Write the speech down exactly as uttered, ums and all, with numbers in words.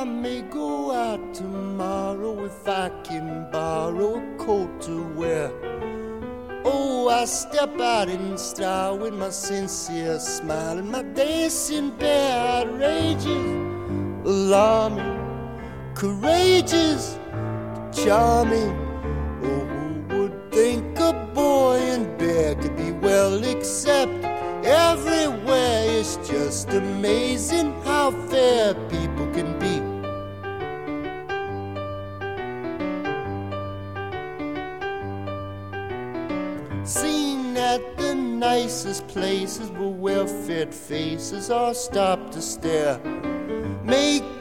I may go out tomorrow if I can borrow a coat to wear. Oh, I step out in style with my sincere smile and my dancing bear, outrageous, alarming, courageous, charming. Oh, who would think a boy in bear could be well accepted everywhere? It's just amazing how fair people can be. Seen at the nicest places where well-fed faces all stop to stare, make